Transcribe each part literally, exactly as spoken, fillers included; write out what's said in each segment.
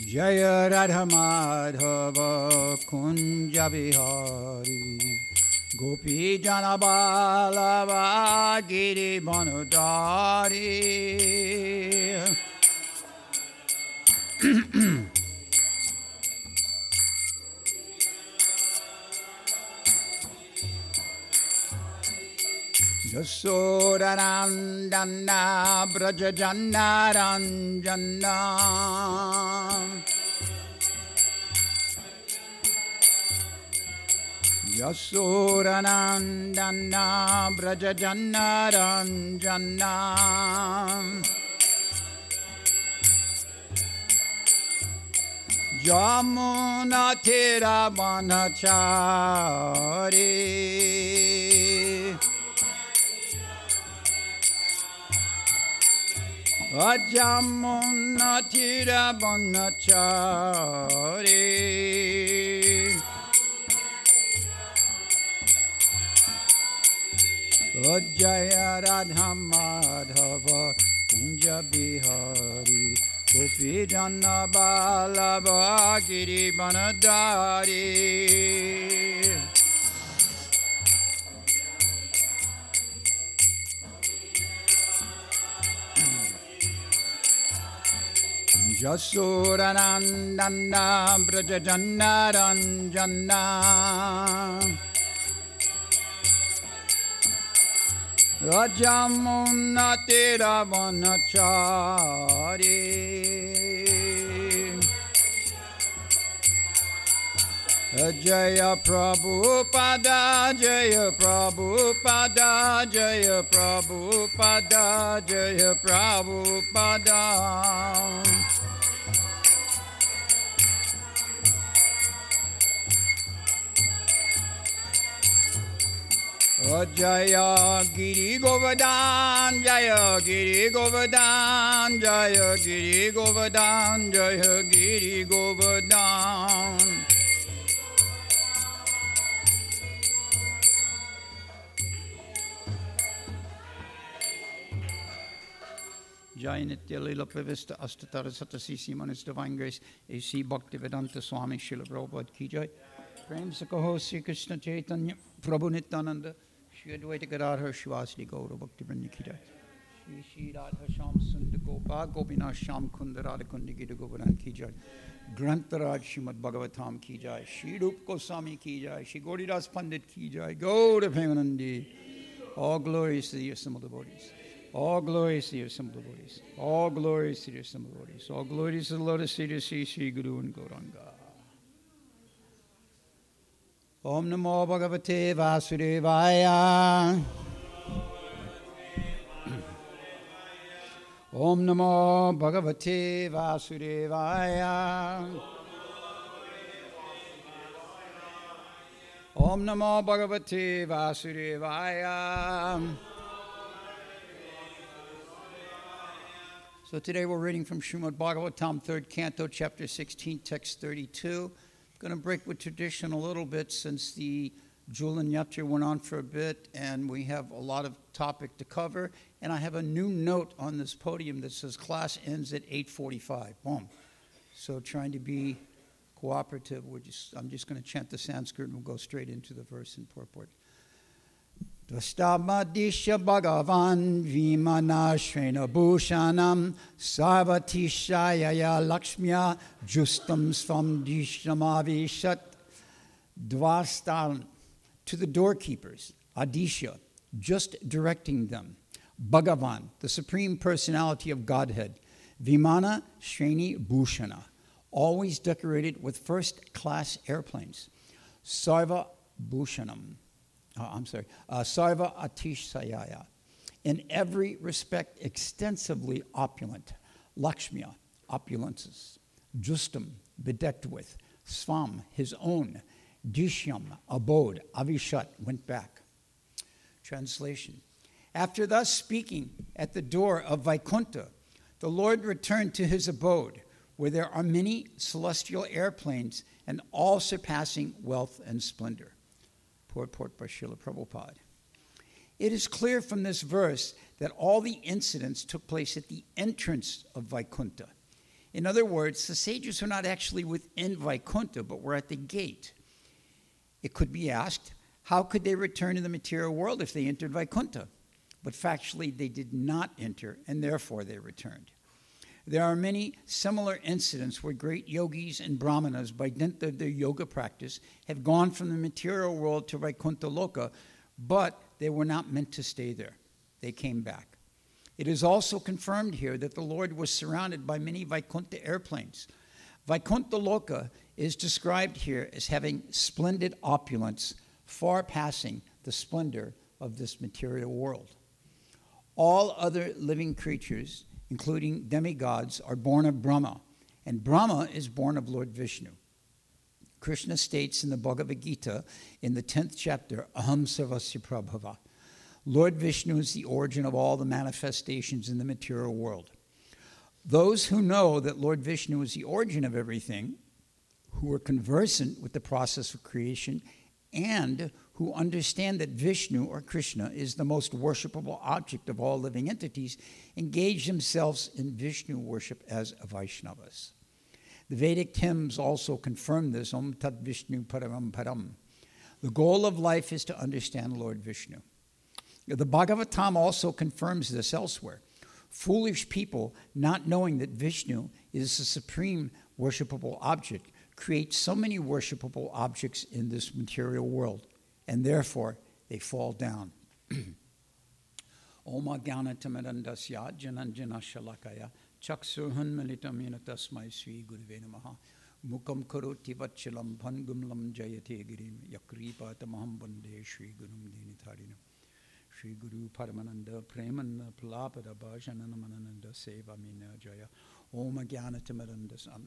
Jaya Radha Madhava Kunja Bihari Gopi Jana Balava Giri Banudari. Yasodanandana Brajajana Ranjana Yasodanandana Brajajana Ranjana Jamuna Tira Banachari Ajamuna Tira Banachari Jaya Radha Madhava Kunja Bihari Gopi Jana Balava Giri Banadari. Jasodanandana Brajajana Ranjana Rajamuna Tira Banachari Jaya Prabhupada Jaya Prabhupada Jaya Prabhupada Jaya Prabhupada Jaya Giri Govardhan Jaya Giri Govardhan Jaya Giri Govardhan Jaya Giri Govardhan. Jai Nitya Lila Pravista Astatara Satasisi Manis Divine Grace A C Bhaktivedanta Swami Srila Prabhupada Ki Jai. Prem Sakaho Sri Krishna Chaitanya Prabhu Nityananda Shri Advaita Gadadhar Shivasri Gaura Bhakti Vrinda Ki Jai. Shri Shri Radha Sham Sundar Gopa Gopinath Sham Kunda Radha Kundi Gita Govardhan Ki Jai. Grantaraj Srimad Bhagavatam Ki Jai. Shri Rup Goswami Ki Jai. Shri Gauridas Pandit Ki Jai. Gaura Premanandi. All glories to the assembled devotees. All glories to your assembled devotees. All glories to your assembled devotees. All glories to the lotus feet of Sri Sri Guru and Gauranga. Om Namo Bhagavate Vasudevaya. Om Namo Bhagavate Vasudevaya. Om Namo Bhagavate Vasudevaya. So today we're reading from Srimad Bhagavatam, third canto, chapter sixteen, text thirty-two. I'm going to break with tradition a little bit since the Julan Yatra went on for a bit and we have a lot of topic to cover. And I have a new note on this podium that says class ends at eight forty-five. Boom. So trying to be cooperative, we're just, I'm just going to chant the Sanskrit and we'll go straight into the verse and purport. Dvastamadisha Bhagavan Vimana Shrena Bhushanam Sarvatishayaya Lakshmya Justam Svam Dishamavishat Dvastan to the doorkeepers, Adisha, just directing them, Bhagavan, the Supreme Personality of Godhead, Vimana Shreni Bhushana, always decorated with first-class airplanes, Sarva Bhushanam. Uh, I'm sorry, uh, Sarva Atishayaya, in every respect extensively opulent, Lakshmiya, opulences, Justam, bedecked with, Svam, his own, Dishyam, abode, Avishat, went back. Translation. After thus speaking at the door of Vaikuntha, the Lord returned to his abode, where there are many celestial airplanes and all-surpassing wealth and splendor. Purport by Srila Prabhupada. It is clear from this verse that all the incidents took place at the entrance of Vaikuntha. In other words, the sages were not actually within Vaikuntha, but were at the gate. It could be asked, how could they return to the material world if they entered Vaikuntha? But factually, they did not enter, and therefore they returned. There are many similar incidents where great yogis and brahmanas, by dint of their yoga practice, have gone from the material world to Vaikuntha Loka, but they were not meant to stay there. They came back. It is also confirmed here that the Lord was surrounded by many Vaikuntha airplanes. Vaikuntha Loka is described here as having splendid opulence, far passing the splendor of this material world. All other living creatures, including demigods, are born of Brahma, and Brahma is born of Lord Vishnu. Krishna states in the Bhagavad Gita, in the tenth chapter, Aham Sarvasya Prabhava. Lord Vishnu is the origin of all the manifestations in the material world. Those who know that Lord Vishnu is the origin of everything, who are conversant with the process of creation, and who understand that Vishnu, or Krishna, is the most worshipable object of all living entities, engage themselves in Vishnu worship as Vaishnavas. The Vedic hymns also confirm this, Om Tat Vishnu Paramam Param. The goal of life is to understand Lord Vishnu. The Bhagavatam also confirms this elsewhere. Foolish people, not knowing that Vishnu is the supreme worshipable object, create so many worshipable objects in this material world, and therefore they fall down. Om Jnana Tamarandasya Jananjana Shalakaya Chaksurhan Militamina Tasmai Sri Guruve Namaha Mukam Karoti Vachalam Bhangumlam Jayate Girim Yakripa Tamaham Bande Sri Gurum Dinitharinam Sri Guru Paramananda Premananda Palapada Bhajanana Manananda Seva Mina Jaya Om Jnana Tamarandasam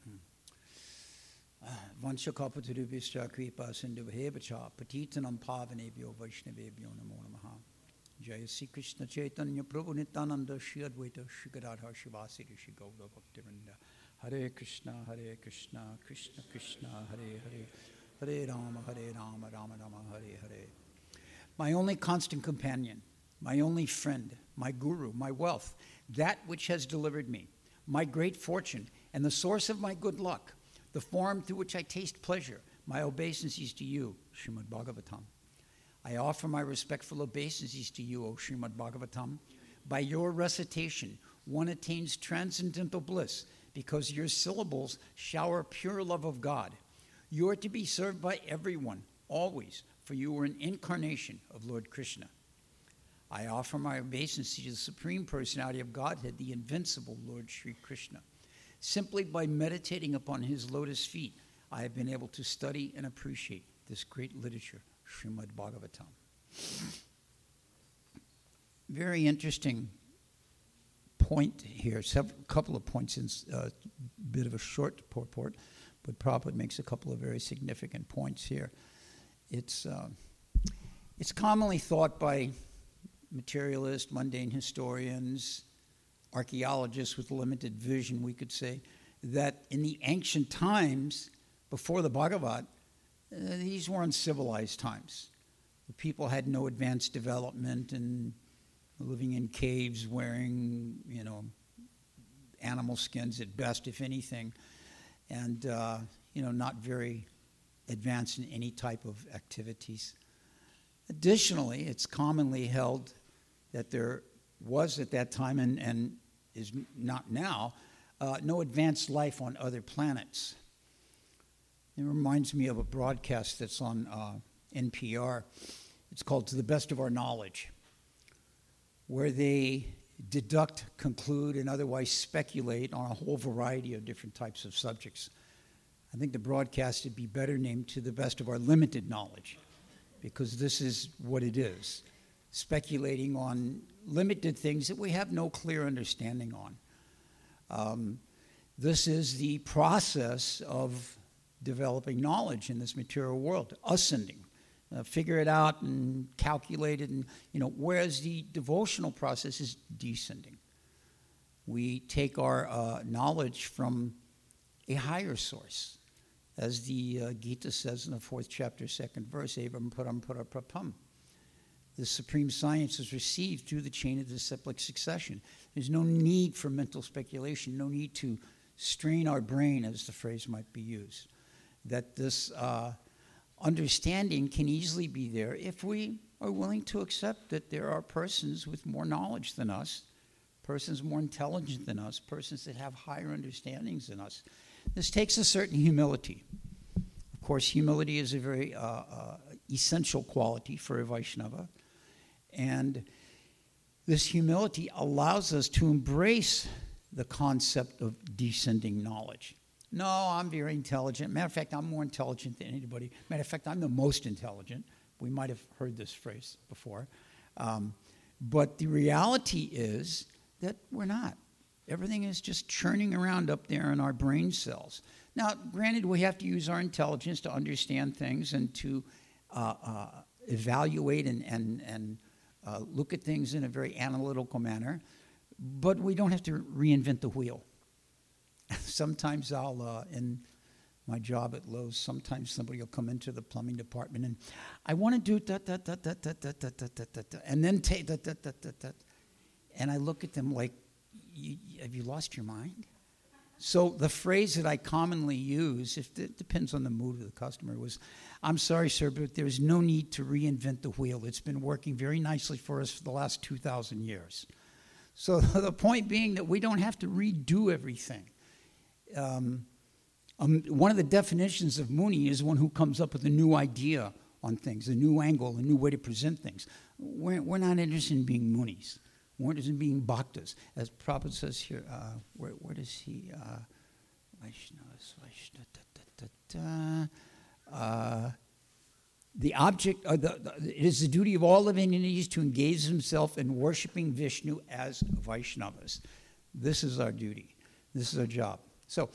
Vanshakapaturubhischa Kripa Sindhuhevacha Patitanam Pavanebhyo Vaishnavebhyo Namo Namaha Jaya Sri Krishna Chaitanya Prabhu Nityananda Shri Advaita Shri Gadadhar Shivasi Rishi Gaura Bhaktivinoda Hare Krishna Hare Krishna Krishna Krishna Hare Hare Hare Rama Hare Rama Rama Rama Hare Hare. My only constant companion, my only friend, my guru, my wealth, that which has delivered me, my great fortune, and the source of my good luck, the form through which I taste pleasure, my obeisances to you, Srimad Bhagavatam. I offer my respectful obeisances to you, O Srimad Bhagavatam. By your recitation, one attains transcendental bliss because your syllables shower pure love of God. You are to be served by everyone, always, for you are an incarnation of Lord Krishna. I offer my obeisances to the Supreme Personality of Godhead, the invincible Lord Sri Krishna. Simply by meditating upon his lotus feet, I have been able to study and appreciate this great literature, Srimad Bhagavatam. Very interesting point here, a couple of points in a uh, bit of a short purport, but Prabhupada makes a couple of very significant points here. It's, uh, it's commonly thought by materialist, mundane historians, archaeologists with limited vision, we could say, that in the ancient times, before the Bhagavad, uh, these were uncivilized times. The people had no advanced development and living in caves, wearing, you know, animal skins at best, if anything, and, uh, you know, not very advanced in any type of activities. Additionally, it's commonly held that there was at that time, and, and is not now, uh, no advanced life on other planets. It reminds me of a broadcast that's on uh, N P R. It's called To the Best of Our Knowledge, where they deduct, conclude, and otherwise speculate on a whole variety of different types of subjects. I think the broadcast would be better named To the Best of Our Limited Knowledge, because this is what it is, speculating on limited things that we have no clear understanding on. Um, this is the process of developing knowledge in this material world, ascending, uh, figure it out and calculate it, and, you know, whereas the devotional process is descending. We take our uh, knowledge from a higher source, as the uh, Gita says in the fourth chapter, second verse, Evam Parampara Prapam. The supreme science is received through the chain of disciplic succession. There's no need for mental speculation, no need to strain our brain, as the phrase might be used. That this uh, understanding can easily be there if we are willing to accept that there are persons with more knowledge than us, persons more intelligent than us, persons that have higher understandings than us. This takes a certain humility. Of course, humility is a very uh, uh, essential quality for a Vaishnava. And this humility allows us to embrace the concept of descending knowledge. No, I'm very intelligent. Matter of fact, I'm more intelligent than anybody. Matter of fact, I'm the most intelligent. We might have heard this phrase before. Um, but the reality is that we're not. Everything is just churning around up there in our brain cells. Now, granted, we have to use our intelligence to understand things and to uh, uh, evaluate and, and, and uh, look at things in a very analytical manner, but we don't have to reinvent the wheel. Sometimes I'll, uh, in my job at Lowe's, sometimes somebody will come into the plumbing department and I want to do that, that, that, that, that, that, that, that, that, that, that, and then take that, that, that, that, that. And I look at them like, have you lost your mind? So the phrase that I commonly use, if it depends on the mood of the customer, was, I'm sorry, sir, but there's no need to reinvent the wheel. It's been working very nicely for us for the last two thousand years. So the point being that we don't have to redo everything. Um, um, one of the definitions of Muni is one who comes up with a new idea on things, a new angle, a new way to present things. We're, we're not interested in being Munis. We're interested in being Bhaktas. As Prabhupada says here, uh, where, where does he, uh, Vaishnavas, Vaishnava, da, da, da, da, uh, the object, uh, the, the, it is the duty of all living entities to engage themselves in worshiping Vishnu as Vaishnavas. This is our duty. This is our job. So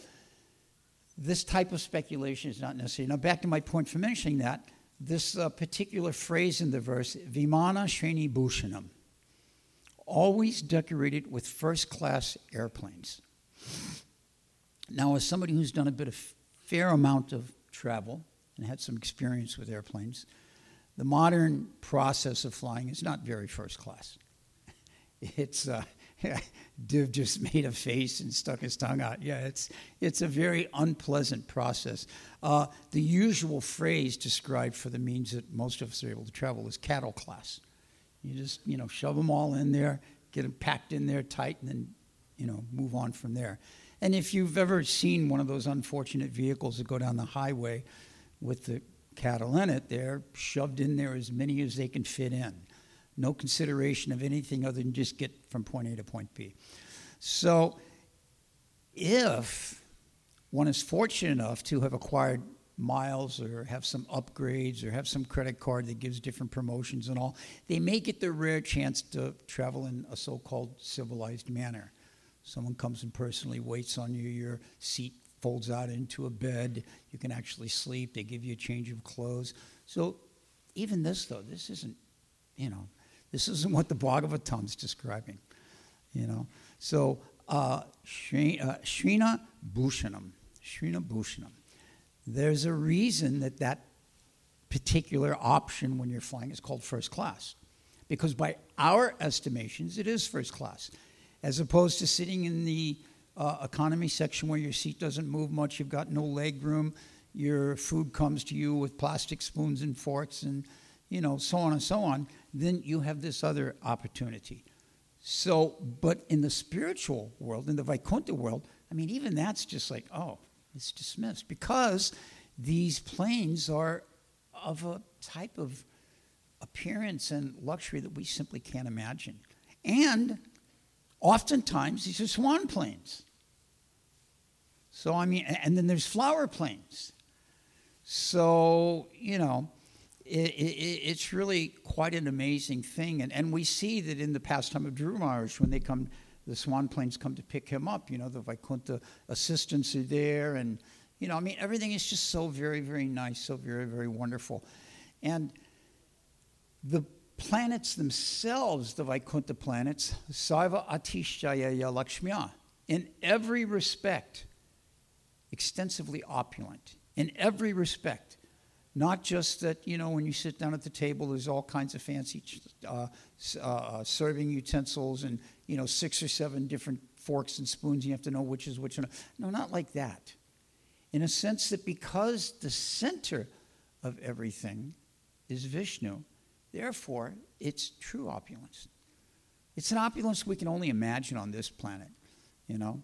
this type of speculation is not necessary. Now back to my point for mentioning that, this uh, particular phrase in the verse, Vimana Shreni Bhushanam, always decorated with first-class airplanes. Now, as somebody who's done a bit of fair amount of travel and had some experience with airplanes, the modern process of flying is not very first class. It's uh, Div just made a face and stuck his tongue out. Yeah, it's it's a very unpleasant process. Uh, the usual phrase described for the means that most of us are able to travel is cattle class. You just, you know, shove them all in there, get them packed in there tight, and then, you know, move on from there. And if you've ever seen one of those unfortunate vehicles that go down the highway with the cattle in it, they're shoved in there as many as they can fit in. No consideration of anything other than just get from point A to point B. So if one is fortunate enough to have acquired miles or have some upgrades or have some credit card that gives different promotions and all, they may get the rare chance to travel in a so-called civilized manner. Someone comes and personally waits on you, your seat folds out into a bed, you can actually sleep, they give you a change of clothes. So even this, though, this isn't, you know, this isn't what the Bhagavatam's describing, you know. So uh, Shri, uh, Shrina Bhushanam, Shrina Bhushanam. There's a reason that that particular option when you're flying is called first class. Because by our estimations, it is first class. As opposed to sitting in the uh, economy section where your seat doesn't move much, you've got no leg room, your food comes to you with plastic spoons and forks and, you know, so on and so on, then you have this other opportunity. So, but in the spiritual world, in the Vaikuntha world, I mean, even that's just like, oh, it's dismissed. Because these planes are of a type of appearance and luxury that we simply can't imagine. And oftentimes, these are swan planes. So, I mean, and then there's flower planes. So, you know, it, it, it's really quite an amazing thing. And, and we see that in the pastime of Dhruva Maharaj, when they come, the swan planes come to pick him up, you know, the Vaikuntha assistants are there. And, you know, I mean, everything is just so very, very nice, so very, very wonderful. And the planets themselves, the Vaikuntha planets, Saiva Atishjaya Lakshmiya, in every respect, extensively opulent. In every respect. Not just that, you know, when you sit down at the table, there's all kinds of fancy uh, uh, serving utensils and, you know, six or seven different forks and spoons, and you have to know which is which. No, not like that. In a sense that because the center of everything is Vishnu, therefore, it's true opulence. It's an opulence we can only imagine on this planet, you know.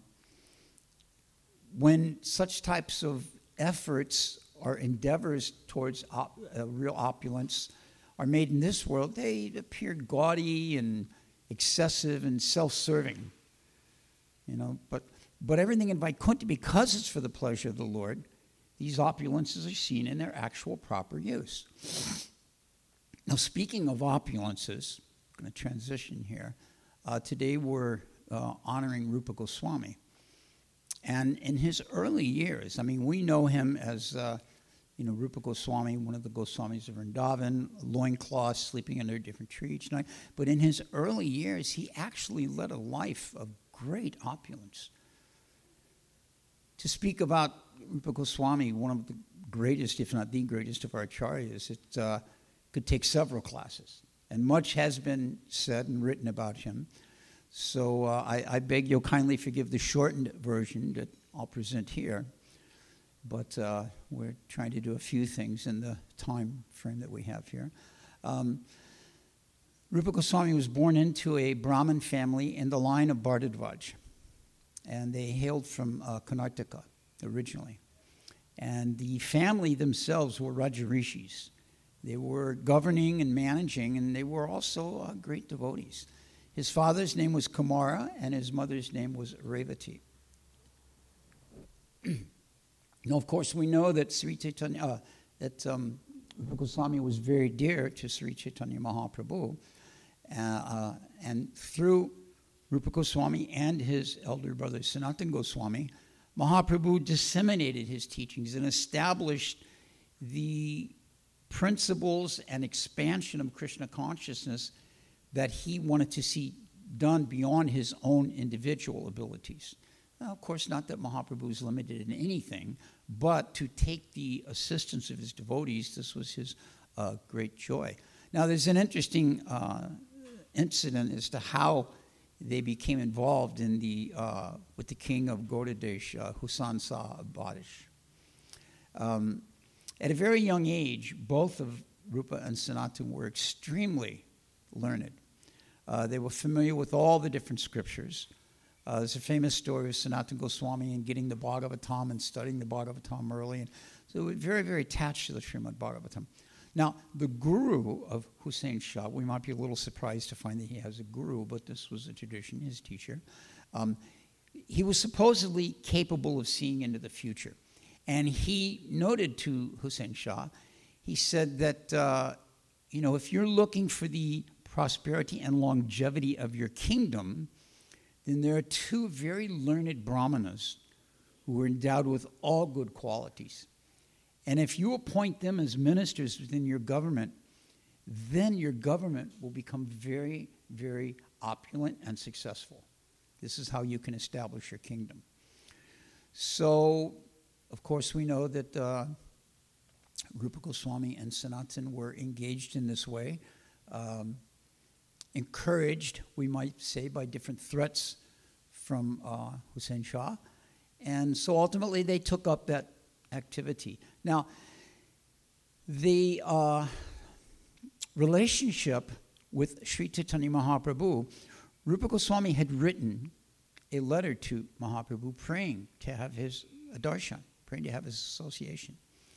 When such types of efforts or endeavors towards op- uh, real opulence are made in this world, they appear gaudy and excessive and self-serving, you know. But but everything in Vaikuntha, because it's for the pleasure of the Lord, these opulences are seen in their actual proper use. Now, speaking of opulences, I'm going to transition here. Uh, today we're uh, honoring Rupa Goswami. And in his early years, I mean, we know him as, uh, you know, Rupa Goswami, one of the Goswamis of Vrindavan, loincloth, sleeping under a different tree each night. But in his early years, he actually led a life of great opulence. To speak about Rupa Goswami, one of the greatest, if not the greatest of our acharyas, it uh, could take several classes. And much has been said and written about him. So uh, I, I beg you'll kindly forgive the shortened version that I'll present here. But uh, we're trying to do a few things in the time frame that we have here. Um, Rupa Goswami was born into a Brahmin family in the line of Bharadwaj. And they hailed from uh, Karnataka originally. And the family themselves were Rajarishis. They were governing and managing, and they were also uh, great devotees. His father's name was Kumara, and his mother's name was Revati. Now, of course, we know that Sri Chaitanya, uh, that um, Rupa Goswami was very dear to Sri Chaitanya Mahaprabhu, uh, uh, and through Rupa Goswami and his elder brother Sanatana Goswami, Mahaprabhu disseminated his teachings and established the principles and expansion of Krishna consciousness that he wanted to see done beyond his own individual abilities. Now, of course, not that Mahaprabhu is limited in anything, but to take the assistance of his devotees, this was his uh, great joy. Now, there's an interesting uh, incident as to how they became involved in the uh, with the king of Gaudadesh, uh, Husan Shah Badish. Um, at a very young age, both of Rupa and Sanatana were extremely learned. Uh, they were familiar with all the different scriptures. Uh, there's a famous story of Sanatana Goswami and getting the Bhagavatam and studying the Bhagavatam early. And so they were very, very attached to the Srimad Bhagavatam. Now, the guru of Hussain Shah, we might be a little surprised to find that he has a guru, but this was a tradition, his teacher. Um, he was supposedly capable of seeing into the future. And he noted to Hussain Shah, he said that, uh, you know, if you're looking for the prosperity and longevity of your kingdom, then there are two very learned brahmanas who were endowed with all good qualities. And if you appoint them as ministers within your government, then your government will become very, very opulent and successful. This is how you can establish your kingdom. So, of course, we know that uh, Rupa Goswami and Sanatana were engaged in this way, um, encouraged, we might say, by different threats from uh, Hussain Shah. And so ultimately they took up that activity. Now, the uh, relationship with Sri Chaitanya Mahaprabhu, Rupa Goswami had written a letter to Mahaprabhu praying to have his darshan, praying to have his association,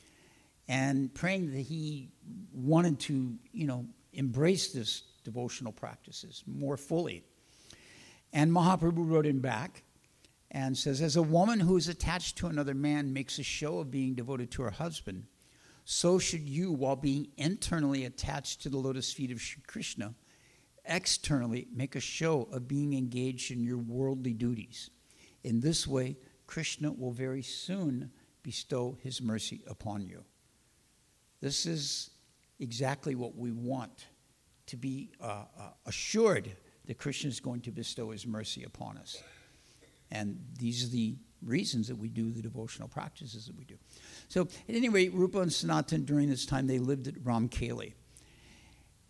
and praying that he wanted to, you know, embrace this devotional practices more fully. And Mahaprabhu wrote him back and says, as a woman who is attached to another man makes a show of being devoted to her husband, so should you, while being internally attached to the lotus feet of Shri Krishna, externally make a show of being engaged in your worldly duties. In this way, Krishna will very soon bestow his mercy upon you. This is exactly what we want, to be uh, uh, assured that Krishna is going to bestow his mercy upon us. And these are the reasons that we do the devotional practices that we do. So at any rate, Rupa and Sanatana during this time, they lived at Ramkeli.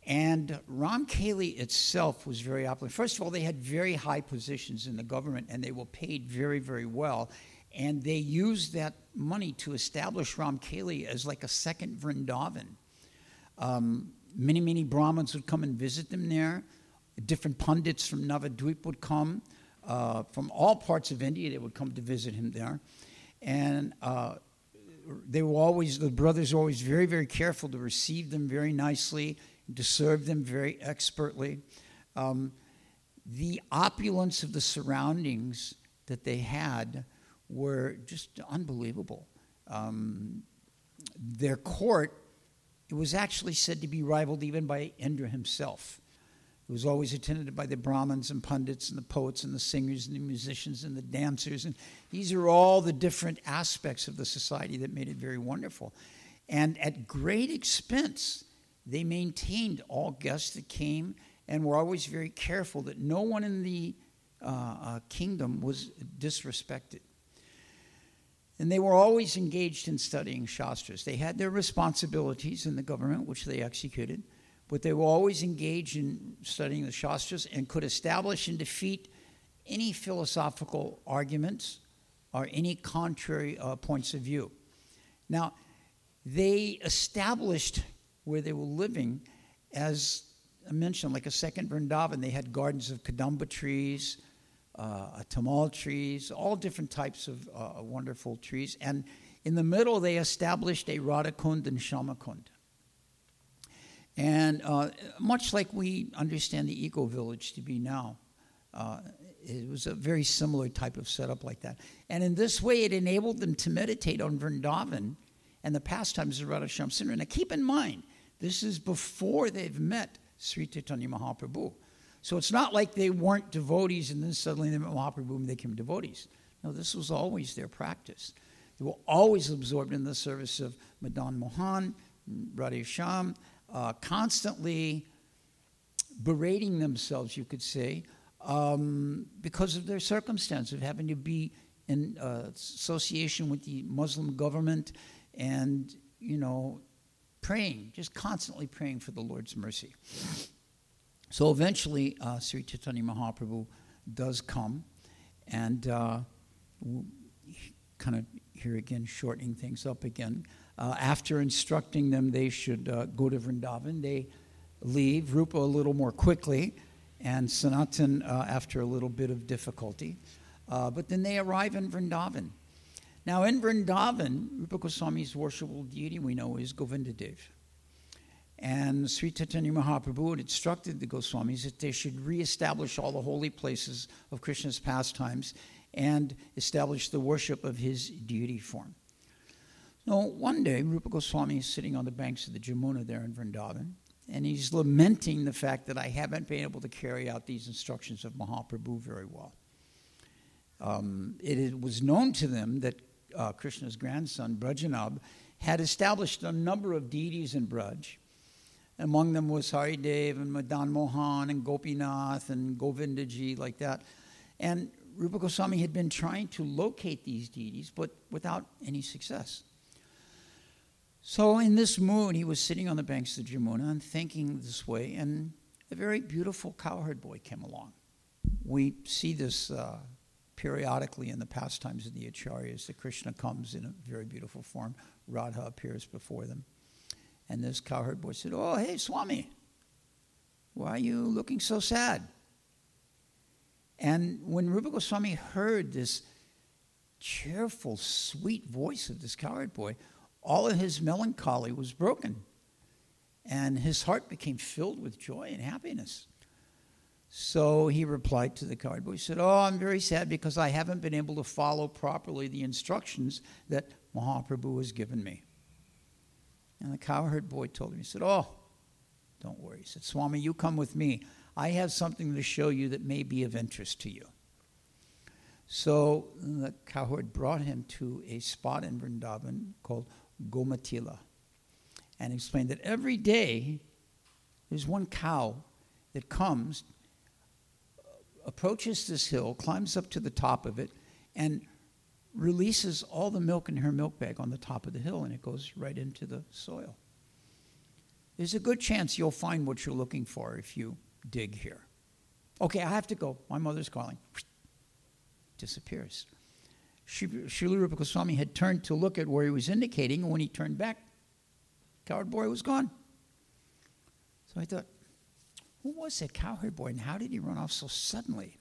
And Ramkeli itself was very opulent. First of all, they had very high positions in the government, and they were paid very, very well. And they used that money to establish Ramkeli as like a second Vrindavan. Um, many, many Brahmins would come and visit them there. Different pundits from Navadvip would come. Uh, from all parts of India, they would come to visit him there. And uh, they were always, the brothers were always very, very careful to receive them very nicely, to serve them very expertly. Um, the opulence of the surroundings that they had were just unbelievable. Um, their court, it was actually said to be rivaled even by Indra himself. It was always attended by the Brahmins and pundits and the poets and the singers and the musicians and the dancers. And these are all the different aspects of the society that made it very wonderful. And at great expense, they maintained all guests that came and were always very careful that no one in the uh, uh, kingdom was disrespected. And they were always engaged in studying Shastras. They had their responsibilities in the government, which they executed, but they were always engaged in studying the Shastras and could establish and defeat any philosophical arguments or any contrary uh, points of view. Now, they established where they were living, as I mentioned, like a second Vrindavan. They had gardens of Kadamba trees, uh, tamal trees, all different types of uh, wonderful trees. And in the middle, they established a Radhakund and Shamakund. And uh, much like we understand the eco-village to be now, uh, it was a very similar type of setup like that. And in this way, it enabled them to meditate on Vrindavan and the pastimes of Radha Shyam Sundar. Now keep in mind, this is before they've met Sri Chaitanya Mahaprabhu. So it's not like they weren't devotees and then suddenly they met Mahaprabhu and they became devotees. No, this was always their practice. They were always absorbed in the service of Madan Mohan, Radha Shyam, uh, constantly berating themselves, you could say, um, because of their circumstance of having to be in uh, association with the Muslim government and, you know, praying, just constantly praying for the Lord's mercy. So eventually, uh, Sri Chaitanya Mahaprabhu does come, and uh, kind of here again, shortening things up again. Uh, after instructing them they should uh, go to Vrindavan, they leave, Rupa a little more quickly, and Sanatan uh, after a little bit of difficulty. Uh, but then they arrive in Vrindavan. Now in Vrindavan, Rupa Goswami's worshipable deity we know is Govindadev. And Sri Chaitanya Mahaprabhu had instructed the Goswamis that they should reestablish all the holy places of Krishna's pastimes and establish the worship of his deity form. Now, one day, Rupa Goswami is sitting on the banks of the Jamuna there in Vrindavan, and he's lamenting the fact that I haven't been able to carry out these instructions of Mahaprabhu very well. Um, it, it was known to them that uh, Krishna's grandson, Brajanab, had established a number of deities in Braj. Among them was Haridev and Madan Mohan and Gopinath and Govindaji, like that. And Rupa Goswami had been trying to locate these deities, but without any success. So in this mood, he was sitting on the banks of the Jamuna and thinking this way, and a very beautiful cowherd boy came along. We see this uh, periodically in the pastimes of the Acharyas, that Krishna comes in a very beautiful form. Radha appears before them. And this cowherd boy said, "Oh, hey, Swami, why are you looking so sad?" And when Rupa Goswami heard this cheerful, sweet voice of this cowherd boy, all of his melancholy was broken. And his heart became filled with joy and happiness. So he replied to the cowherd boy. He said, "Oh, I'm very sad because I haven't been able to follow properly the instructions that Mahaprabhu has given me." And the cowherd boy told him, he said, "Oh, don't worry." He said, "Swami, you come with me. I have something to show you that may be of interest to you." So the cowherd brought him to a spot in Vrindavan called Gomatila and explained that every day there's one cow that comes, approaches this hill, climbs up to the top of it, and releases all the milk in her milk bag on the top of the hill, and it goes right into the soil. there's a good chance you'll find what you're looking for if you dig here. Okay, I have to go. My mother's calling. Disappears. Srila Rupa Goswami had turned to look at where he was indicating, and when he turned back, cowherd boy was gone. So I thought, who was that cowherd boy, and how did he run off so suddenly?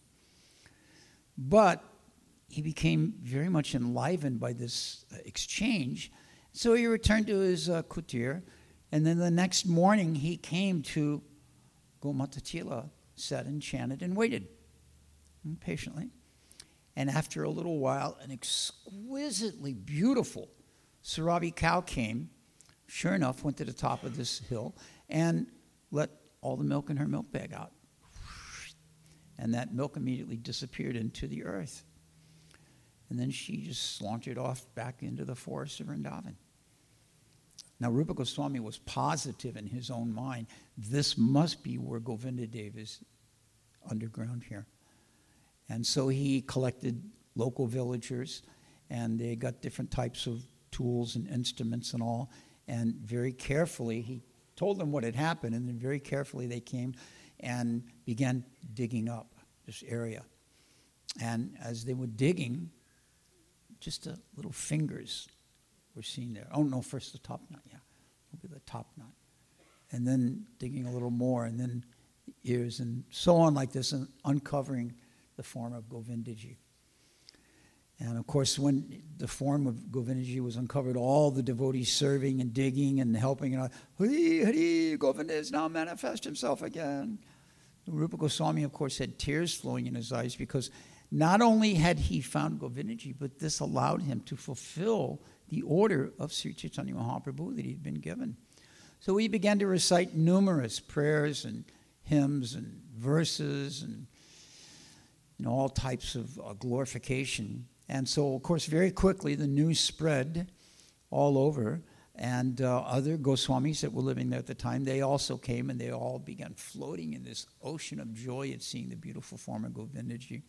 But he became very much enlivened by this uh, exchange, so he returned to his uh, kutir, and then the next morning he came to Gomatatila, sat and chanted and waited and patiently. And after a little while, an exquisitely beautiful Sarabi cow came, sure enough, went to the top of this hill and let all the milk in her milk bag out. And that milk immediately disappeared into the earth. And then she just sauntered off back into the forest of Vrindavan. Now, Rupa Goswami was positive in his own mind, this must be where Govinda Dev is underground here. And so he collected local villagers, and they got different types of tools and instruments and all, and very carefully, he told them what had happened, and then very carefully they came and began digging up this area. And as they were digging, just the little fingers were seen there. Oh, no, first the top knot, yeah. It'll be the top knot. And then digging a little more, and then the ears, and so on like this, and uncovering the form of Govindaji. And of course, when the form of Govindaji was uncovered, all the devotees serving and digging and helping, and Hari, Hari, Govinda has now manifest himself again. Rupa Goswami, of course, had tears flowing in his eyes because not only had he found Govindaji, but this allowed him to fulfill the order of Sri Chaitanya Mahaprabhu that he'd been given. So he began to recite numerous prayers and hymns and verses and you know, all types of uh, glorification. And so, of course, very quickly the news spread all over, and uh, other Goswamis that were living there at the time, they also came, and they all began floating in this ocean of joy at seeing the beautiful form of Govindaji.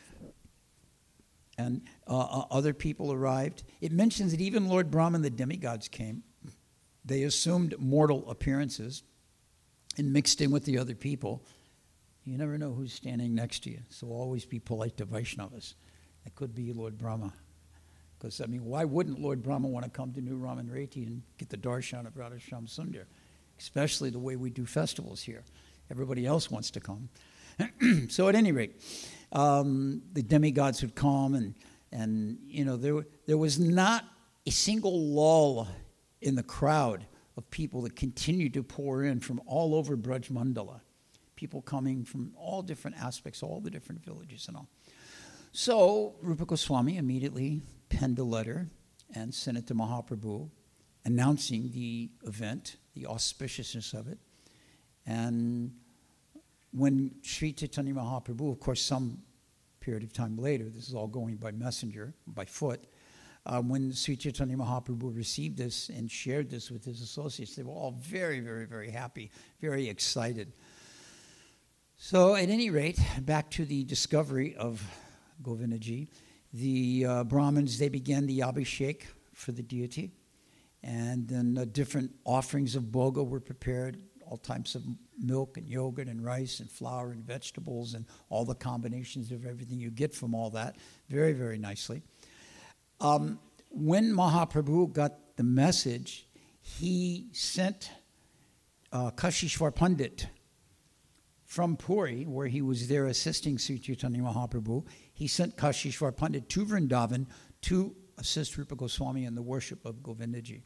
And uh, uh, other people arrived. It mentions that even Lord Brahma and the demigods came. They assumed mortal appearances and mixed in with the other people. You never know who's standing next to you, so always be polite to Vaishnavas. It could be Lord Brahma. Because, I mean, why wouldn't Lord Brahma want to come to New Raman Reti and get the darshan of Radha Shyam Sundar? Especially the way we do festivals here. Everybody else wants to come. So at any rate, um, the demigods would come, and, and you know, there, there was not a single lull in the crowd of people that continued to pour in from all over Braj Mandala. People coming from all different aspects, all the different villages and all. So Rupa Goswami immediately penned a letter and sent it to Mahaprabhu, announcing the event, the auspiciousness of it. And when Sri Chaitanya Mahaprabhu, of course, some period of time later, this is all going by messenger, by foot, uh, when Sri Chaitanya Mahaprabhu received this and shared this with his associates, they were all very, very, very happy, very excited. So at any rate, back to the discovery of Govindaji, the uh, Brahmins, they began the Abhishek for the deity, and then uh, different offerings of bhoga were prepared, all types of milk and yogurt and rice and flour and vegetables and all the combinations of everything you get from all that, very, very nicely. Um, when Mahaprabhu got the message, he sent uh, Kashishwar Pandit from Puri, where he was there assisting Sri Chaitanya Mahaprabhu. He sent Kashishwar Pandit to Vrindavan to assist Rupa Goswami in the worship of Govindaji.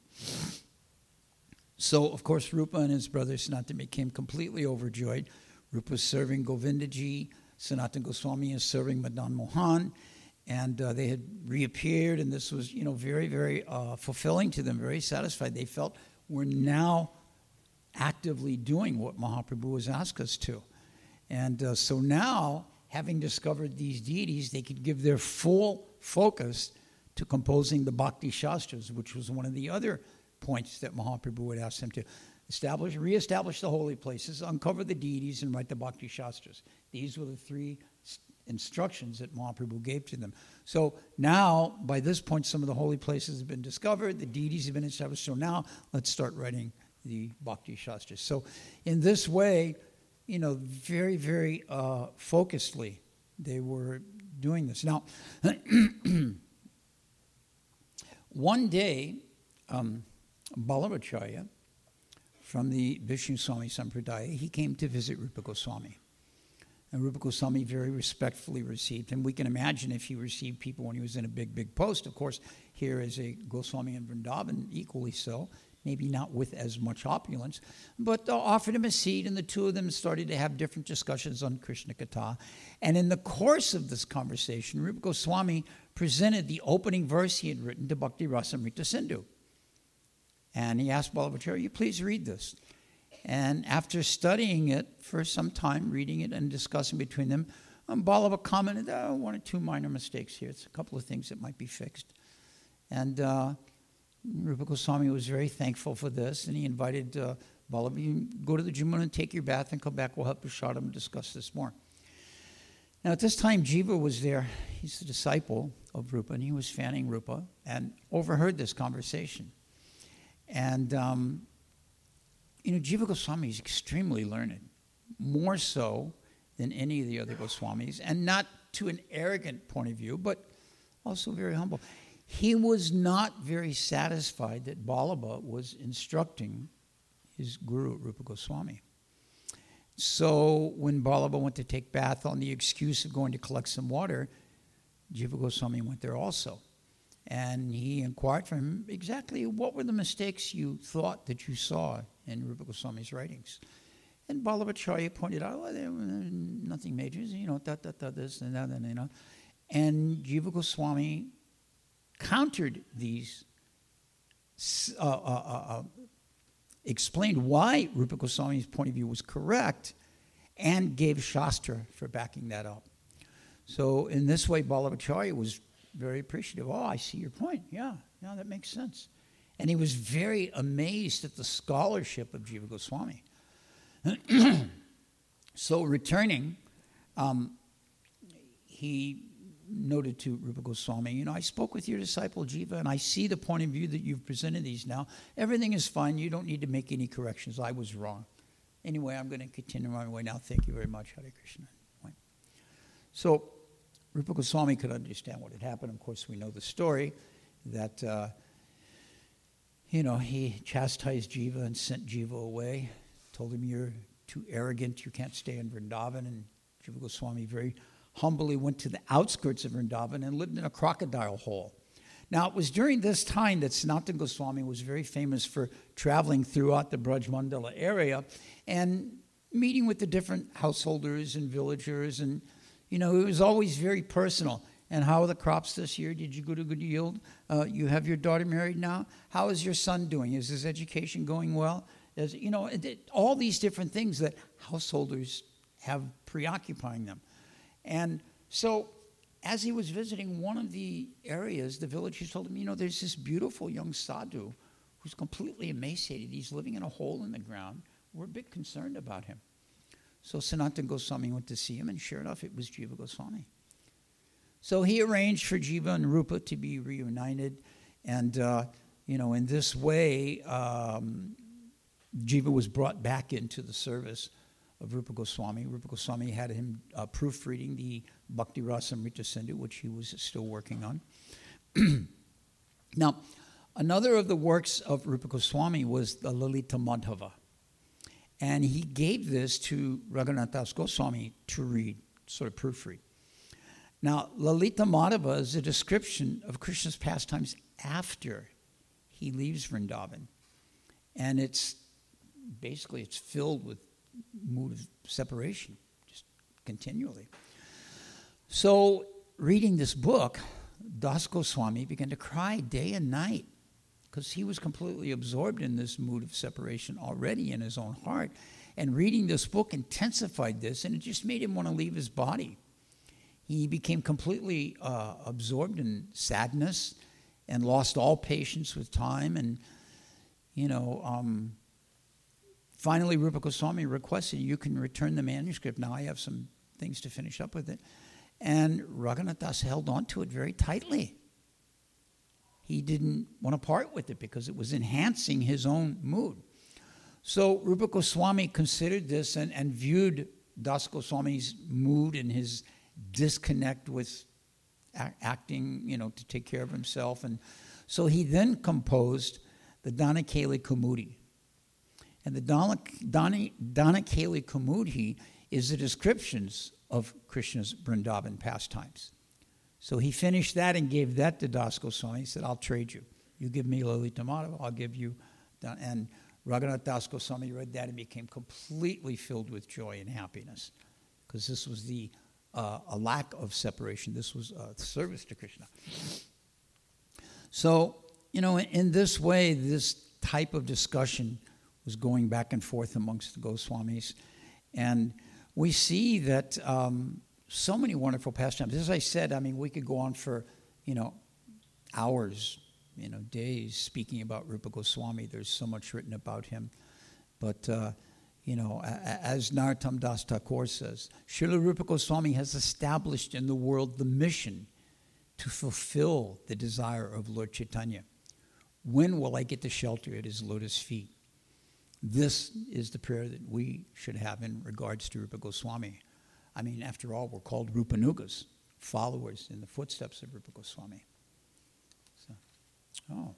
So, of course, Rupa and his brother Sanatana became completely overjoyed. Rupa is serving Govindaji, Sanatana Goswami is serving Madan Mohan, and uh, they had reappeared, and this was, you know, very, very uh, fulfilling to them, very satisfied. They felt we're now actively doing what Mahaprabhu has asked us to. And uh, so now, having discovered these deities, they could give their full focus to composing the Bhakti Shastras, which was one of the other points that Mahaprabhu had asked them to establish, reestablish the holy places, uncover the deities, and write the Bhakti Shastras. These were the three instructions that Mahaprabhu gave to them. So now, by this point, some of the holy places have been discovered, the deities have been established, so now let's start writing the Bhakti Shastras. So in this way, you know, very, very uh, focusedly, they were doing this. Now, one day, um, Balabhacharya, from the Vishnu Swami Sampradaya, he came to visit Rupa Goswami. And Rupa Goswami very respectfully received him. We can imagine if he received people when he was in a big, big post. Of course, here as a Goswami in Vrindavan, equally so, maybe not with as much opulence, but uh, offered him a seat, and the two of them started to have different discussions on Krishna Katha. And in the course of this conversation, Rupa Goswami presented the opening verse he had written to Bhakti Rasamrita Sindhu. And he asked Balabhacharya, you please read this. And after studying it for some time, reading it and discussing between them, um, Balabha commented, oh, one or two minor mistakes here. It's a couple of things that might be fixed. And uh, Rupa Goswami was very thankful for this, and he invited uh, Balabha, you go to the Jamuna and take your bath and come back. We'll have Prasadam and discuss this more. Now, at this time, Jiva was there. He's the disciple of Rupa, and he was fanning Rupa and overheard this conversation. And, um, you know, Jiva Goswami is extremely learned, more so than any of the other Goswamis, and not to an arrogant point of view, but also very humble. He was not very satisfied that Balabha was instructing his guru, Rupa Goswami. So when Balabha went to take bath on the excuse of going to collect some water, Jiva Goswami went there also. And he inquired from him exactly what were the mistakes you thought that you saw in Rupa Goswami's writings. And Balabhacharya pointed out, well, there was nothing major, you know, da, da, da, this and that, and you know. And Jiva Goswami countered these, uh, uh, uh, explained why Rupa Goswami's point of view was correct, and gave Shastra for backing that up. So in this way, Balabhacharya was very appreciative. Oh, I see your point. Yeah, yeah, that makes sense. And he was very amazed at the scholarship of Jiva Goswami. So returning, um, he noted to Rupa Goswami, you know, I spoke with your disciple Jiva, and I see the point of view that you've presented these now. Everything is fine. You don't need to make any corrections. I was wrong. Anyway, I'm going to continue my way now. Thank you very much, Hare Krishna. So Rupa Goswami could understand what had happened. Of course, we know the story that, uh, you know, he chastised Jiva and sent Jiva away, told him, you're too arrogant, you can't stay in Vrindavan. And Jiva Goswami very humbly went to the outskirts of Vrindavan and lived in a crocodile hole. Now, it was during this time that Sanatana Goswami was very famous for traveling throughout the Braj Mandala area and meeting with the different householders and villagers, and you know, it was always very personal. And how are the crops this year? Did you go to good yield? Uh, you have your daughter married now? How is your son doing? Is his education going well? Is, you know, it, it, all these different things that householders have preoccupying them. And so as he was visiting one of the areas, the villagers told him, you know, there's this beautiful young sadhu who's completely emaciated. He's living in a hole in the ground. We're a bit concerned about him. So Sanatana Goswami went to see him, and sure enough, it was Jiva Goswami. So he arranged for Jiva and Rupa to be reunited, and, uh, you know, in this way, um, Jiva was brought back into the service of Rupa Goswami. Rupa Goswami had him uh, proofreading the Bhakti Rasamrita Sindhu, which he was still working on. Now, another of the works of Rupa Goswami was the Lalita Madhava. And he gave this to Raghunath Das Goswami to read, sort of proofread. Now, Lalita Madhava is a description of Krishna's pastimes after he leaves Vrindavan. And it's basically, it's filled with mood of separation, just continually. So, reading this book, Das Goswami began to cry day and night, because he was completely absorbed in this mood of separation already in his own heart. And reading this book intensified this, and it just made him want to leave his body. He became completely uh, absorbed in sadness and lost all patience with time. And, you know, um, finally Rupa Goswami requested, you can return the manuscript. Now I have some things to finish up with it. And Raghunath Das held on to it very tightly. He didn't want to part with it because it was enhancing his own mood. So Rupa Goswami considered this and, and viewed Das Goswami's mood and his disconnect with a- acting, you know, to take care of himself. And so he then composed the Danakeli Kumudi. And the Danakeli Kumudi is the descriptions of Krishna's Vrindavan pastimes. So he finished that and gave that to Das Goswami. He said, I'll trade you. You give me Lalita Madhava, I'll give you... And Raghunath Das Goswami read that and became completely filled with joy and happiness, because this was the uh, a lack of separation. This was uh, service to Krishna. So, you know, in, in this way, this type of discussion was going back and forth amongst the Goswamis. And we see that um, so many wonderful pastimes. As I said, I mean, we could go on for, you know, hours, you know, days speaking about Rupa Goswami. There's so much written about him. But, uh, you know, a- as Narottam Das Thakur says, Srila Rupa Goswami has established in the world the mission to fulfill the desire of Lord Chaitanya. When will I get to shelter at his lotus feet? This is the prayer that we should have in regards to Rupa Goswami. I mean, after all, we're called Rupanugas, followers in the footsteps of Rupa Goswami. So, oh,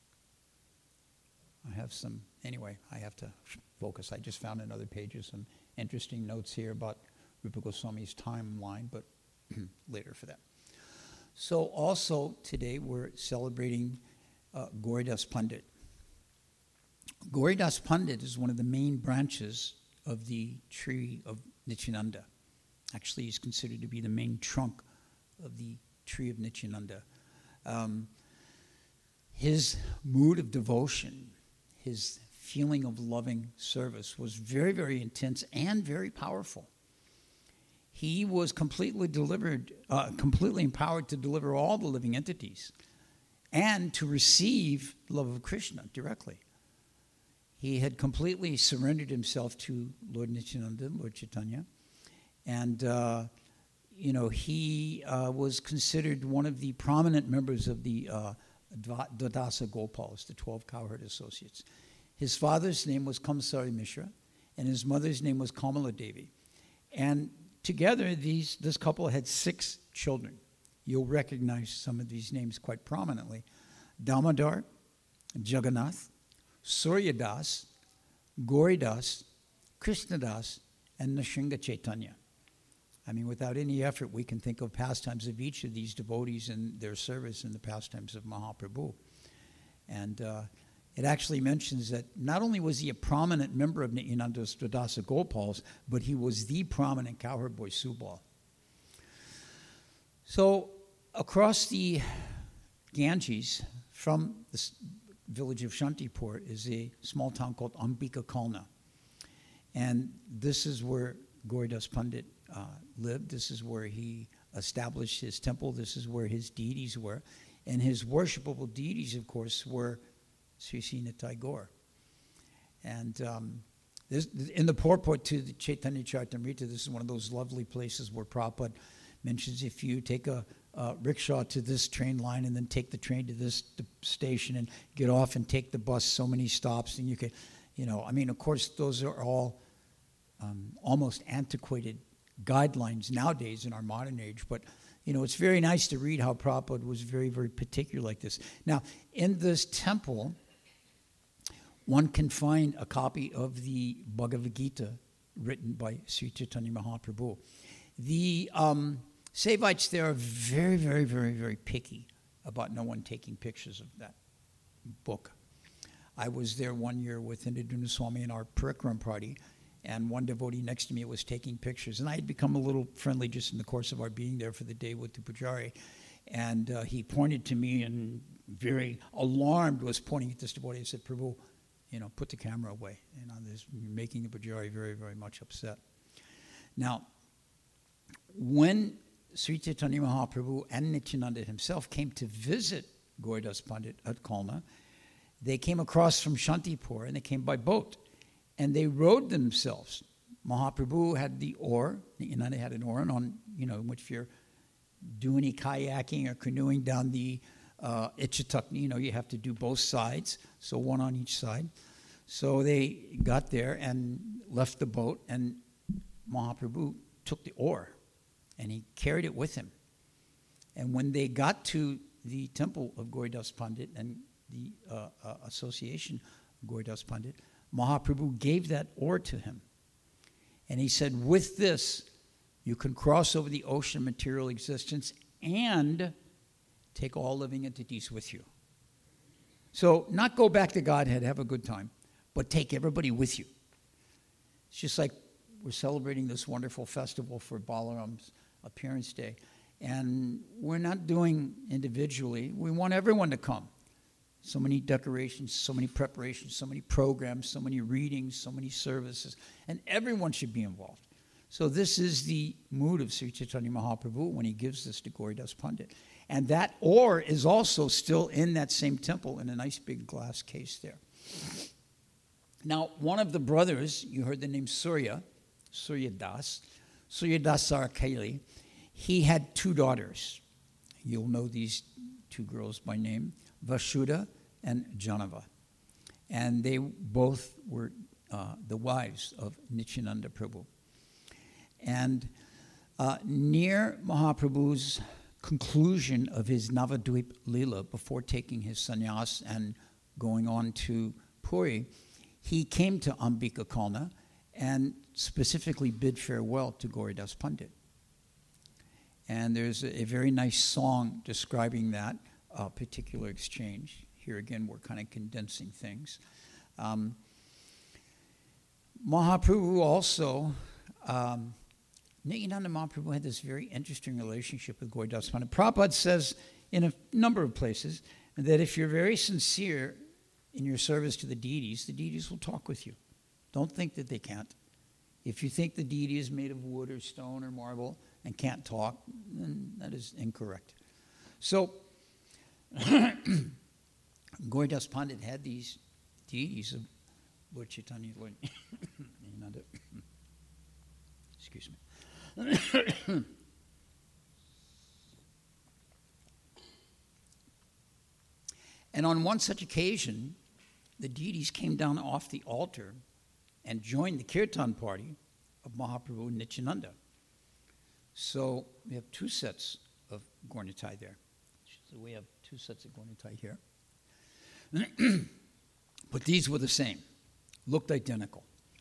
I have some, anyway, I have to focus. I just found another page of some interesting notes here about Rupa Goswami's timeline, but later for that. So also today we're celebrating uh, Gauridas Pandit. Gauridas Pandit is one of the main branches of the tree of Nityananda. Actually, he's considered to be the main trunk of the tree of Nityananda. Um, his mood of devotion, his feeling of loving service was very, very intense and very powerful. He was completely delivered, uh, completely empowered to deliver all the living entities and to receive the love of Krishna directly. He had completely surrendered himself to Lord Nityananda, Lord Chaitanya, and uh, you know he uh, was considered one of the prominent members of the uh, Dwadasa Gopals, the twelve cowherd associates. His father's name was Kamsari Mishra, and his mother's name was Kamala Devi, and together these this couple had six children. You'll recognize some of these names quite prominently: Damodar, Jagannath, Suryadas, Gauridas, Krishnadas, and Nrsimha Chaitanya. I mean, without any effort, we can think of pastimes of each of these devotees and their service in the pastimes of Mahaprabhu. And uh, it actually mentions that not only was he a prominent member of Nityananda's Dwadasa Gopals, but he was the prominent cowherd boy Subal. So across the Ganges, from the village of Shantipur, is a small town called Ambika Kalna. And this is where Gauridas Pandit uh, lived. This is where he established his temple. This is where his deities were. And his worshipable deities, of course, were Sri Sri Nitai Gaur. And um, this, in the purport to the Chaitanya Charitamrita, this is one of those lovely places where Prabhupada mentions if you take a uh, rickshaw to this train line and then take the train to this station and get off and take the bus so many stops, and you can, you know, I mean, of course, those are all um, almost antiquated guidelines nowadays in our modern age, but you know, it's very nice to read how Prabhupada was very, very particular like this. Now, in this temple, one can find a copy of the Bhagavad Gita written by Sri Chaitanya Mahaprabhu. The um, Sevites there are very, very, very, very picky about no one taking pictures of that book. I was there one year with Indraduna Swami in our Parikram party, and one devotee next to me was taking pictures. And I had become a little friendly just in the course of our being there for the day with the Pujari. And uh, he pointed to me and very alarmed was pointing at this devotee and said, Prabhu, you know, put the camera away. And on this, making the Pujari very, very much upset. Now, when Sri Chaitanya Mahaprabhu and Nityananda himself came to visit Gauridas Pandit at Kalna, they came across from Shantipur and they came by boat. And they rowed themselves. Mahaprabhu had the oar, Nityananda had an oar, and on, you know, in which if you're doing any kayaking or canoeing down the uh, Ichatukni, you know, you have to do both sides, so one on each side. So they got there and left the boat, and Mahaprabhu took the oar, and he carried it with him. And when they got to the temple of Gauridas Pandit and the uh, uh, association of Gauridas Pandit, Mahaprabhu gave that oar to him. And he said, with this, you can cross over the ocean of material existence and take all living entities with you. So not go back to Godhead, have a good time, but take everybody with you. It's just like we're celebrating this wonderful festival for Balaram's appearance day. And we're not doing individually. We want everyone to come. So many decorations, so many preparations, so many programs, so many readings, so many services. And everyone should be involved. So this is the mood of Sri Chaitanya Mahaprabhu when he gives this to Gauridas Pandit. And that oar is also still in that same temple in a nice big glass case there. Now, one of the brothers, you heard the name Surya, Surya Das, Surya Das Sarakeli, he had two daughters. You'll know these two girls by name, Vasudha and Janava. And they both were uh, the wives of Nityananda Prabhu. And uh, near Mahaprabhu's conclusion of his Navadvip Leela, before taking his sannyas and going on to Puri, he came to Ambika Kalna and specifically bid farewell to Gauridas Pandit. And there's a, a very nice song describing that uh, particular exchange. Here again, we're kind of condensing things. Um, Mahaprabhu also, um, Nityananda Mahaprabhu had this very interesting relationship with Gauridas Pandit. Prabhupada says in a number of places that if you're very sincere in your service to the deities, the deities will talk with you. Don't think that they can't. If you think the deity is made of wood or stone or marble and can't talk, then that is incorrect. So, Gauridas Pandit had these deities of Lord Chaitanya, Lord Nityananda. Excuse me. And on one such occasion, the deities came down off the altar and joined the kirtan party of Mahaprabhu and Nityananda. So we have two sets of Gaurnitai there. So we have two sets of Gaurnitai here. But these were the same, looked identical.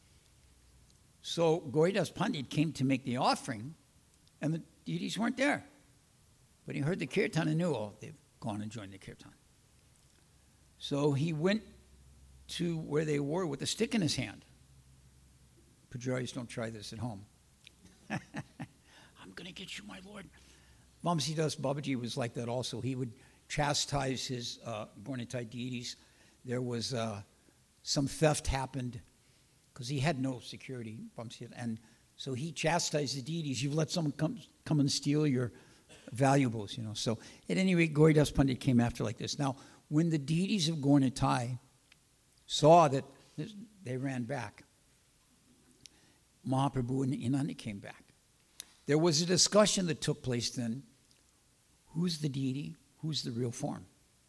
So Gauridas Pandit came to make the offering, and the deities weren't there. But he heard the kirtan and knew, oh, they've gone and joined the kirtan. So he went to where they were with a stick in his hand. Pujaris, don't try this at home. I'm going to get you, my lord. Vamsidas Babaji was like that also. He would chastise his uh, Gaurnitai deities. There was uh, some theft happened because he had no security. And so he chastised the deities. You've let someone come, come and steal your valuables, you know. So at any rate, Gauridas Pandit came after like this. Now, when the deities of Gaurnitai saw that this, they ran back, Mahaprabhu and Nityananda came back. There was a discussion that took place then. Who's the deity? Who's the real form?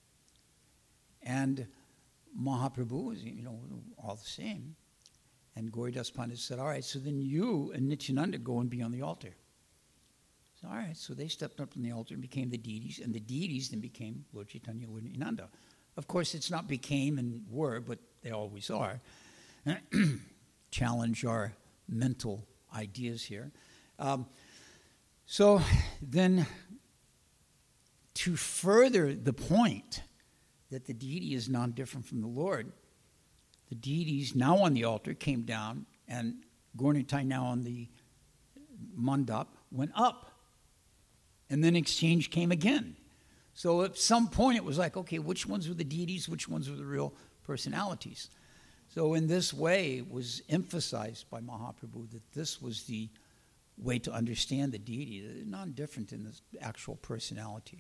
And Mahaprabhu was, you know, all the same. And Gauridas Pandit said, all right, so then you and Nityananda go and be on the altar. So, all right, so they stepped up on the altar and became the deities, and the deities then became Lord Chaitanya, Lord Nityananda. Of course, it's not became and were, but they always are. Challenge our mental ideas here. Um, so then, to further the point that the deity is non-different from the Lord, the deities now on the altar came down, and Gaurnitai now on the mandap went up. And then exchange came again. So at some point it was like, okay, which ones were the deities, which ones were the real personalities? So in this way it was emphasized by Mahaprabhu that this was the way to understand the deity. They're non-different in this actual personality.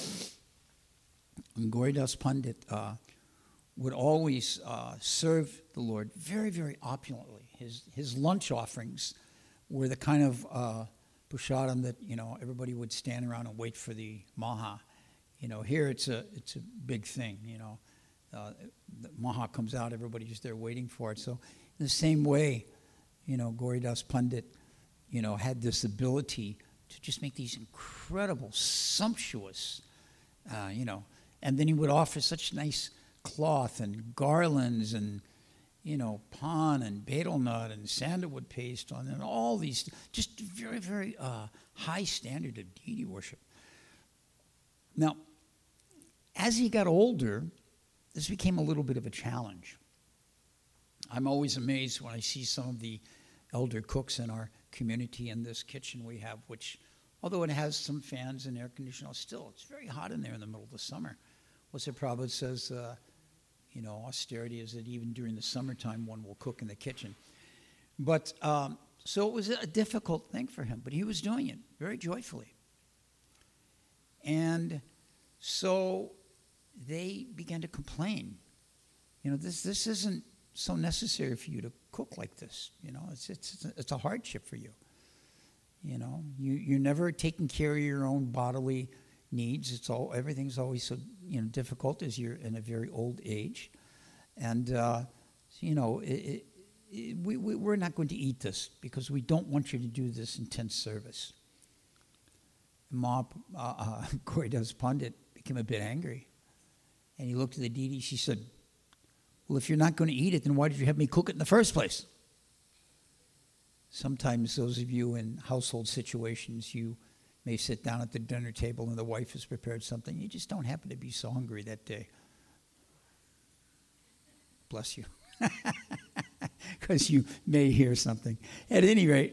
And Gauridas Pandit uh, would always uh, serve the Lord very, very opulently. His, his lunch offerings were the kind of uh, prasadam that, you know, everybody would stand around and wait for the maha. You know, here it's a it's a big thing, you know. uh, the Maha comes out, everybody's there waiting for it. So in the same way, you know, Gauridas Pandit, you know, had this ability to just make these incredible, sumptuous, uh, you know, and then he would offer such nice cloth and garlands and, you know, pan and betel nut and sandalwood paste on, and all these, just very, very uh, high standard of deity worship. Now, as he got older, this became a little bit of a challenge. I'm always amazed when I see some of the elder cooks in our community in this kitchen we have, which, although it has some fans and air conditioning, still, it's very hot in there in the middle of the summer. What's it, Prabhupada says, uh, you know, austerity is that even during the summertime, one will cook in the kitchen. But, um, so it was a difficult thing for him, but he was doing it very joyfully. And so they began to complain. You know, this this isn't so necessary for you to cook like this. You know, it's it's it's a hardship for you. You know, you you're never taking care of your own bodily needs. It's all everything's always so you know difficult as you're in a very old age, and uh, you know it, it, it, we, we we're not going to eat this because we don't want you to do this intense service. Ma uh, uh, Gauridas Pandit became a bit angry, and he looked at the deity. She said, "Well, if you're not going to eat it, then why did you have me cook it in the first place?" Sometimes those of you in household situations, you may sit down at the dinner table and the wife has prepared something. You just don't happen to be so hungry that day. Bless you. Because you may hear something. At any rate,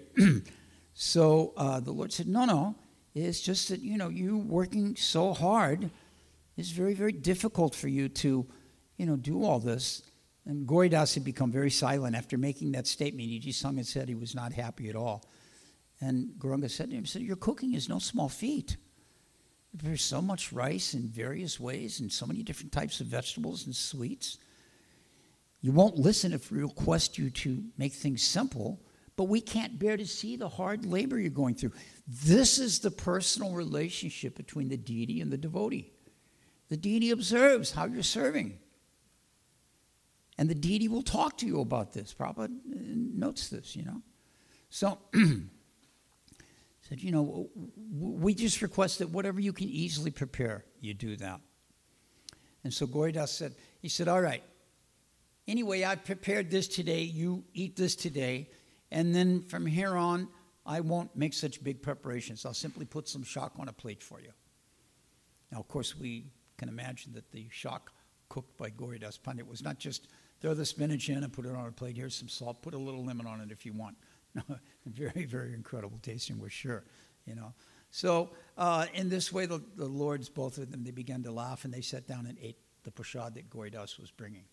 so uh, the Lord said, no, no. It's just that, you know, you working so hard, it's very, very difficult for you to, you know, do all this. And Gauridas had become very silent after making that statement. He just hung his head. He was not happy at all. And Gauranga said to him, said, your cooking is no small feat. There's so much rice in various ways and so many different types of vegetables and sweets. You won't listen if we request you to make things simple, but we can't bear to see the hard labor you're going through. This is the personal relationship between the deity and the devotee. The deity observes how you're serving. And the deity will talk to you about this. Prabhupada notes this, you know. So, said, you know, we just request that whatever you can easily prepare, you do that. And so Gauridas said, he said, all right, anyway, I've prepared this today, you eat this today, and then from here on, I won't make such big preparations. I'll simply put some shak on a plate for you. Now, of course, we can imagine that the shak cooked by Gauridas Pandit was not just throw the spinach in and put it on a plate, here's some salt, put a little lemon on it if you want. No, very, very incredible tasting, we're sure, you know. So uh, in this way, the, the lords, both of them, they began to laugh, and they sat down and ate the prasad that Gauridas was bringing.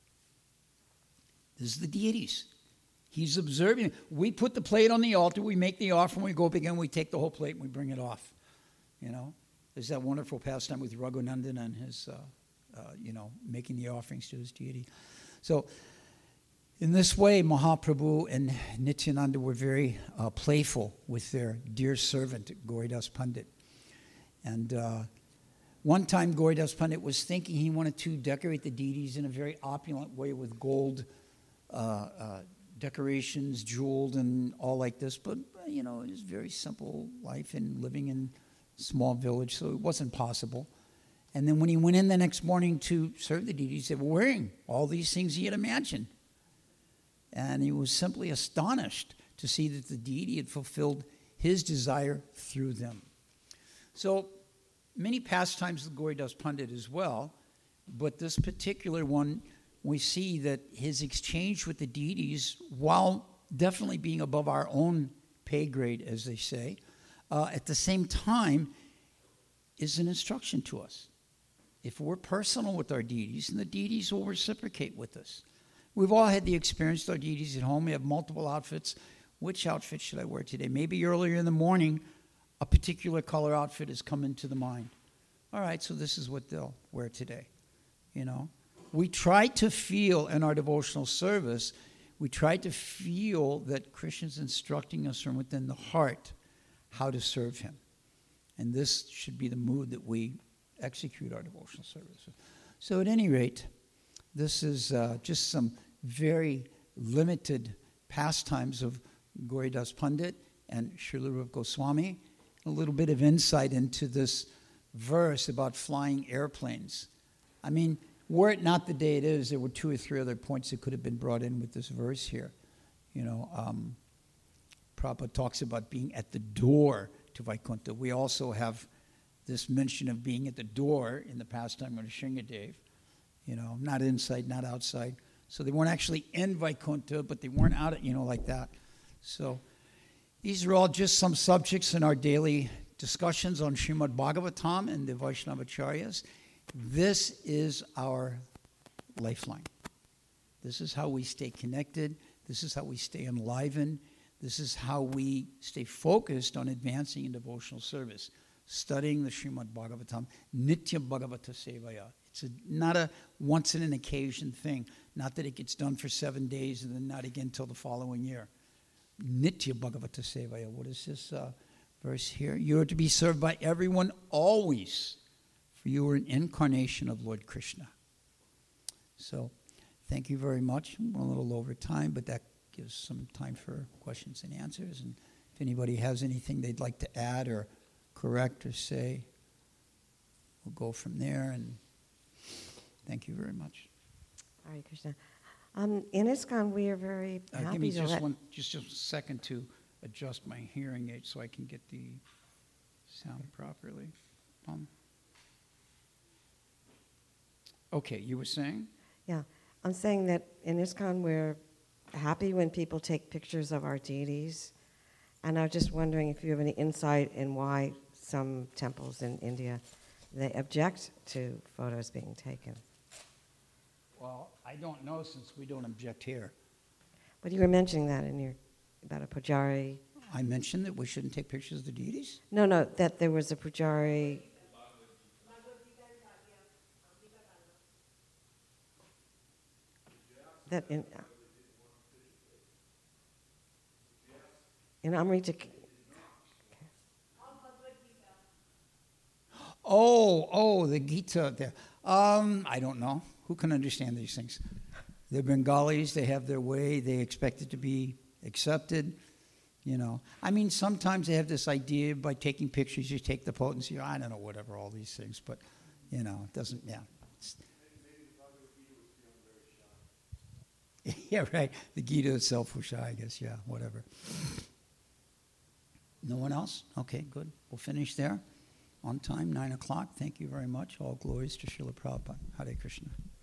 This is the deities. He's observing. We put the plate on the altar, we make the offering, we go up again, we take the whole plate and we bring it off. You know, there's that wonderful pastime with Raghunandan and his, uh, uh, you know, making the offerings to his deity. So in this way, Mahaprabhu and Nityananda were very uh, playful with their dear servant, Gauridas Pandit. And uh, one time, Gauridas Pandit was thinking he wanted to decorate the deities in a very opulent way with gold uh, uh, decorations, jeweled and all like this. But, you know, it was very simple life and living in a small village, so it wasn't possible. And then when he went in the next morning to serve the deities, they were wearing all these things he had imagined. And he was simply astonished to see that the deity had fulfilled his desire through them. So many pastimes of Gauridas Pandit as well, but this particular one, we see that his exchange with the deities, while definitely being above our own pay grade, as they say, uh, at the same time is an instruction to us. If we're personal with our deities, and the deities will reciprocate with us. We've all had the experience with our deities at home. We have multiple outfits. Which outfit should I wear today? Maybe earlier in the morning, a particular color outfit has come into the mind. All right, so this is what they'll wear today. You know, we try to feel in our devotional service, we try to feel that Krishna's instructing us from within the heart how to serve him. And this should be the mood that we execute our devotional service. So at any rate, This is uh, just some very limited pastimes of Gauridas Pandit and Srila Rupa Goswami. A little bit of insight into this verse about flying airplanes. I mean, were it not the day it is, there were two or three other points that could have been brought in with this verse here. You know, um, Prabhupada talks about being at the door to Vaikuntha. We also have this mention of being at the door in the pastime of Nrsingadev. You know, not inside, not outside. So they weren't actually in Vaikuntha, but they weren't out, you know, like that. So these are all just some subjects in our daily discussions on Srimad Bhagavatam and the Vaishnavacharyas. This is our lifeline. This is how we stay connected. This is how we stay enlivened. This is how we stay focused on advancing in devotional service, studying the Srimad Bhagavatam, Nitya Bhagavata Sevaya. It's a, not a once in an occasion thing. Not that it gets done for seven days and then not again until the following year. Nitya Bhagavata Sevaya. What is this uh, verse here? You are to be served by everyone always, for you are an incarnation of Lord Krishna. So, thank you very much. We're a little over time, but that gives some time for questions and answers. And if anybody has anything they'd like to add or correct or say, we'll go from there. And thank you very much. Hare Krishna. Um, in ISKCON, we are very Uh, happy give me to just let... one, just, just a second to adjust my hearing aid so I can get the sound properly. Um, okay, you were saying? Yeah, I'm saying that in ISKCON, we're happy when people take pictures of our deities. And I was just wondering if you have any insight in why some temples in India, they object to photos being taken. Well, I don't know since we don't object here. But you were mentioning that in your, about a pujari. I mentioned that we shouldn't take pictures of the deities? No, no, that there was a pujari. That in, in Amrita. Oh, oh, the Gita there. Um, I don't know. Who can understand these things? They're Bengalis. They have their way. They expect it to be accepted. You know, I mean, sometimes they have this idea by taking pictures, you take the potency. I don't know, whatever, all these things. But, you know, it doesn't, yeah. It's, yeah, right. The Gita itself was shy, I guess. Yeah, whatever. No one else? Okay, good. We'll finish there. On time, nine o'clock. Thank you very much. All glories to Srila Prabhupada. Hare Krishna.